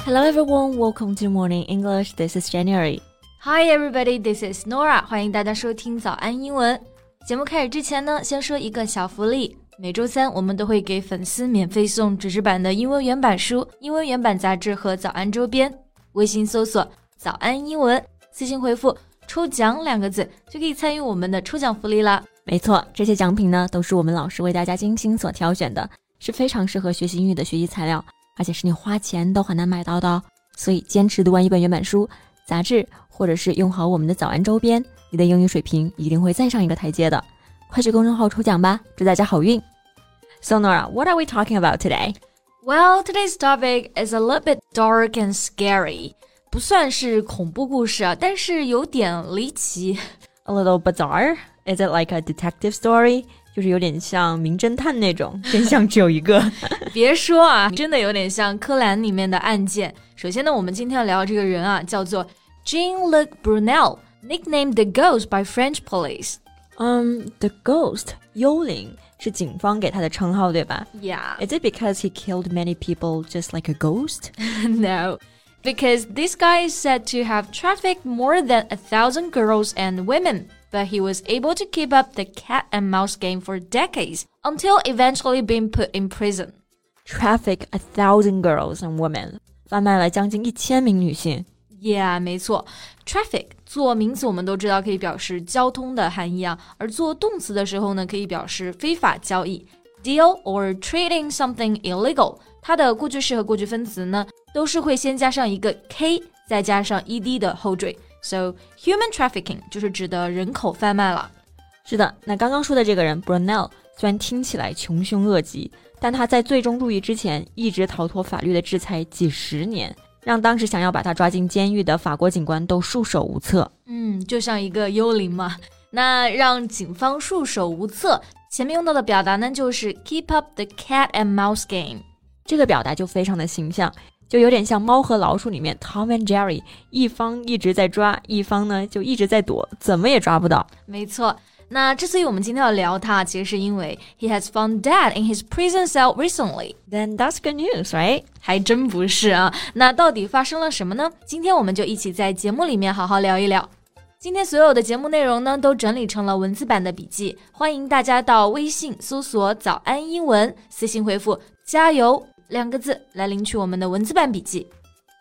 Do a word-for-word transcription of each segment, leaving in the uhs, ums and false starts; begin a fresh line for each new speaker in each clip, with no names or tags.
Hello everyone, welcome to Morning English. This is January.
Hi everybody, this is Nora. 欢迎大家收听早安英文。节目开始之前呢，先说一个小福利。每周三我们都会给粉丝免费送纸质版的英文原版书、英文原版杂志和早安周边。微信搜索早安英文，私信回复抽奖两个字就可以参与我们的抽奖福利啦。
没错，这些奖品呢都是我们老师为大家精心所挑选的，是非常适合学习英语的学习材料，而且是你花钱都很难买到的哦。所以坚持读完一本原版书、杂志，或者是用好我们的早安周边，你的英语水平一定会再上一个台阶的。快去公众号抽奖吧，祝大家好运。So Nora, what are we talking about today?
Well, today's topic is a little bit dark and scary. 不算是恐怖故事啊，但是有点离奇。
A little bizarre? Is it like a detective story? 就是有点像名侦探那种，真相只有一个。
别说啊，真的有点像柯南里面的案件。首先呢，我们今天要聊的这个人啊，叫做 Jean-Luc Brunel, nicknamed the Ghost by French police.
Um, the Ghost, 幽灵，是警方给他的称号，对吧？
Yeah.
Is it because he killed many people just like a ghost?
No, because this guy is said to have trafficked more than a thousand girls and women, but he was able to keep up the cat and mouse game for decades until eventually being put in prison.
Traffic a thousand girls and women. 贩卖了将近一千名女性。
Yeah, 没错。Traffic 做名词我们都知道可以表示交通的含义啊，而做动词的时候呢，可以表示非法交易。Deal or trading something illegal， 它的过去式和过去分词呢，都是会先加上一个 K， 再加上 ed 的后缀。So, human trafficking 就是指的人口贩卖了。
是的，那刚刚说的这个人 Brunel 虽然听起来穷凶恶极，但他在最终入狱之前一直逃脱法律的制裁几十年，让当时想要把他抓进监狱的法国警官都束手无策。
嗯，就像一个幽灵嘛。那让警方束手无策，前面用到的表达呢，就是 keep up the cat and mouse game。
这个表达就非常的形象，就有点像猫和老鼠里面 Tom and Jerry， 一方一直在抓，一方呢就一直在躲，怎么也抓不到。
没错。那之所以我们今天要聊他，其实是因为 he has found dead in his prison cell recently.
Then that's good news, right?
还真不是啊。那到底发生了什么呢？今天我们就一起在节目里面好好聊一聊。今天所有的节目内容呢，都整理成了文字版的笔记，欢迎大家到微信搜索早安英文，私信回复加油两个字来领取我们的文字版笔记。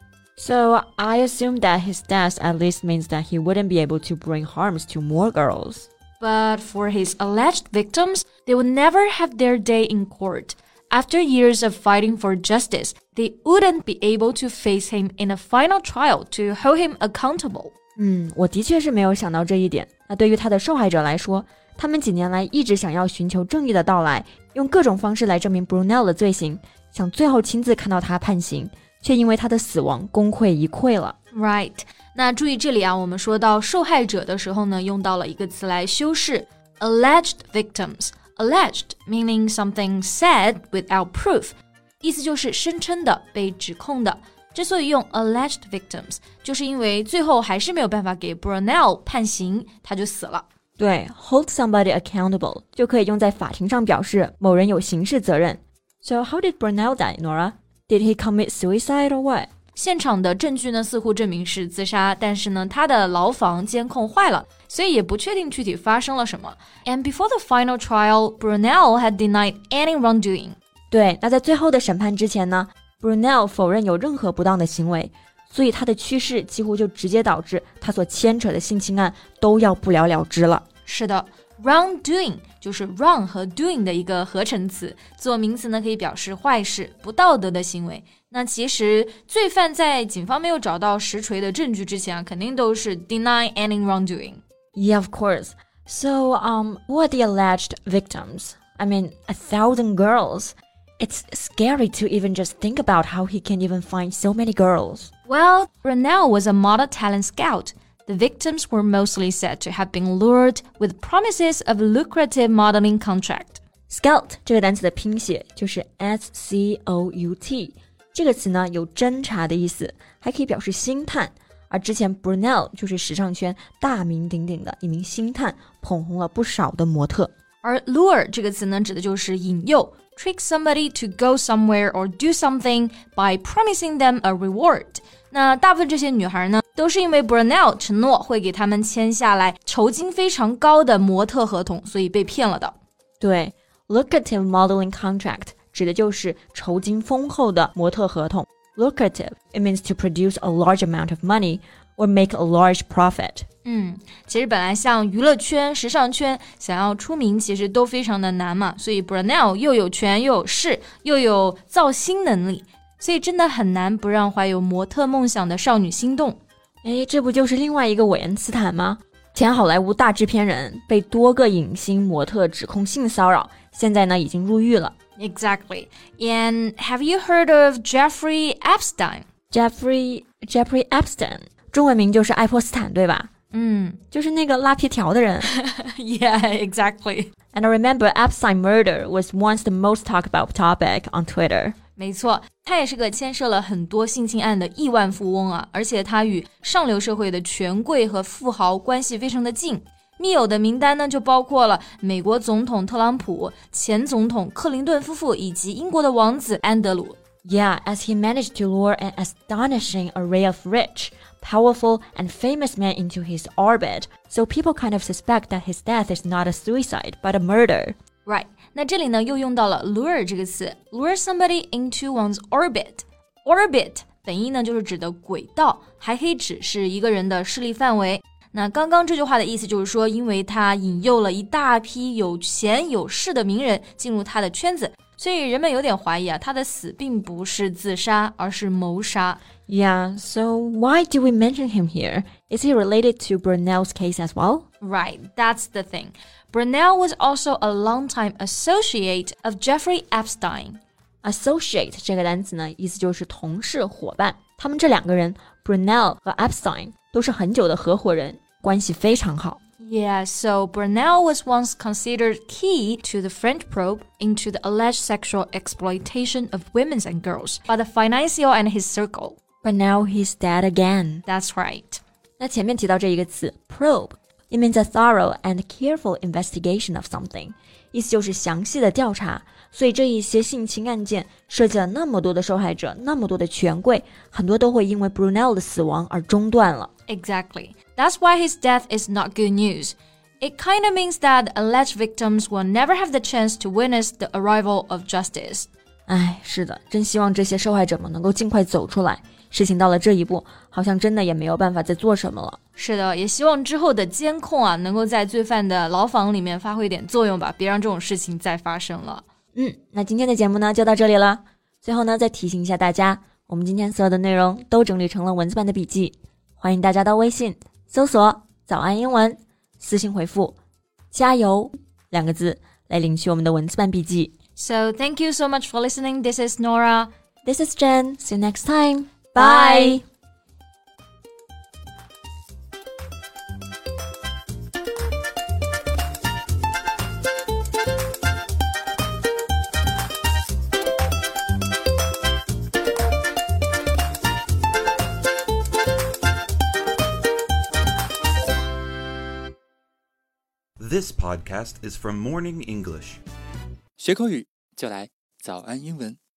So, I assume that his death at least means that he wouldn't be able to bring harms to more girls.But
for his alleged victims, they would never have their day in court. After years of fighting for justice, they wouldn't be able to face him in a final trial to hold him accountable.
嗯，我的确是没有想到这一点。那对于他的受害者来说，他们几年来一直想要寻求正义的到来，用各种方式来证明 Brunel 的罪行，想最后亲自看到他判刑，却因为他的死亡功亏一篑了。
Right.那注意这里啊，我们说到受害者的时候呢，用到了一个词来修饰 alleged victims. Alleged meaning something said without proof. 意思就是声称的、被指控的。之所以用 alleged victims， 就是因为最后还是没有办法给 Brunel 判刑，他就死了。
对 hold somebody accountable 就可以用在法庭上表示某人有刑事责任。So how did Brunel die, Nora? Did he commit suicide or what?
现场的证据呢，似乎证明是自杀，但是呢，他的牢房监控坏了，所以也不确定具体发生了什么。And before the final trial, Brunel had denied any wrongdoing.
对，那在最后的审判之前呢 ，Brunel 否认有任何不当的行为，所以他的去世几乎就直接导致他所牵扯的性侵案都要不了了之了。
是的。Wrongdoing 就是 wrong 和 doing 的一个合成词，做名词呢可以表示坏事、不道德的行为。那其实罪犯在警方没有找到实锤的证据之前啊，肯定都是 deny any wrongdoing.
Yeah, of course. So, um, who are the alleged victims? I mean, a thousand girls. It's scary to even just think about how he can even find so many girls.
Well, Brunel was a model talent scout.The victims were mostly said to have been lured with promises of lucrative modeling contract.
Scout 这个单词的拼写就是 S C O U T， 这个词呢有侦查的意思，还可以表示星探。而之前 Brunel 就是时尚圈大名鼎鼎的一名星探，捧红了不少的模特。
而 lure 这个词呢，指的就是引诱 trick somebody to go somewhere or do something by promising them a reward。 那大部分这些女孩呢，都是因为 Brunel 承诺会给他们签下来酬金非常高的模特合同，所以被骗了的。
对， lucrative modeling contract 指的就是酬金丰厚的模特合同。 Lucrative, it means to produce a large amount of money or make a large profit。
嗯，其实本来像娱乐圈、时尚圈想要出名，其实都非常的难嘛。所以 Brunel 又有权又有势，又有造星能力，所以真的很难不让怀有模特梦想的少女心动。
诶，这不就是另外一个韦恩斯坦吗？前好莱坞大制片人，被多个影星模特指控性骚扰，现在呢已经入狱了。
Exactly. And have you heard of Jeffrey Epstein?
Jeffrey Jeffrey Epstein 中文名就是爱泼斯坦，对吧？
嗯，
就是那个拉皮条的人。
Yeah, exactly.
And I remember Epstein murder was once the most talked about topic on Twitter.
没错，他也是个牵涉了很多性侵案的亿万富翁啊，而且他与上流社会的权贵和富豪关系非常的近。密友的名单呢，就包括了美国总统特朗普、前总统克林顿夫妇以及英国的王子安德鲁。
Yeah, as he managed to lure an astonishing array of rich, powerful, and famous men into his orbit, so people kind of suspect that his death is not a suicide, but a murder.
Right. 那这里呢又用到了 lure 这个词 lure somebody into one's orbit. Orbit 本意呢就是指的轨道，还可以指是一个人的势力范围。那刚刚这句话的意思就是说，因为他引诱了一大批有钱有势的名人进入他的圈子，所以人们有点怀疑啊，他的死并不是自杀，而是谋杀。
Yeah, so why do we mention him here? Is he related to Brunel's case as well?
Right, that's the thing. Brunel was also a longtime associate of Jeffrey Epstein.
Associate 这个单词呢，意思就是同事、伙伴。他们这两个人 Brunel 和 Epstein 都是很久的合伙人，关系非常好。
Yeah, so Brunel was once considered key to the French probe into the alleged sexual exploitation of women and girls by the financier and his circle.
But now he's dead again.
That's right.
那前面提到这一个词 probe, it means a thorough and careful investigation of something. 意思就是详细的调查。所以这一些性侵案件涉及了那么多的受害者，那么多的权贵，很多都会因为 Brunel 的死亡而中断了。
Exactly. That's why his death is not good news. It kind of means that alleged victims will never have the chance to witness the arrival of justice.
哎，是的，真希望这些受害者们能够尽快走出来。事情到了这一步，好像真的也没有办法再做什么了。
是的，也希望之后的监控啊，能够在罪犯的牢房里面发挥点作用吧，别让这种事情再发生了。
嗯，那今天的节目呢就到这里了。最后呢，再提醒一下大家，我们今天所有的内容都整理成了文字版的笔记，欢迎大家到微信搜索早安英文，私信回复加油两个字来领取我们的文字版笔记。
So thank you so much for listening. This is Nora.
This is Jen. See you next time.
Bye.
This podcast is from Morning English.
学口语就来早安英文。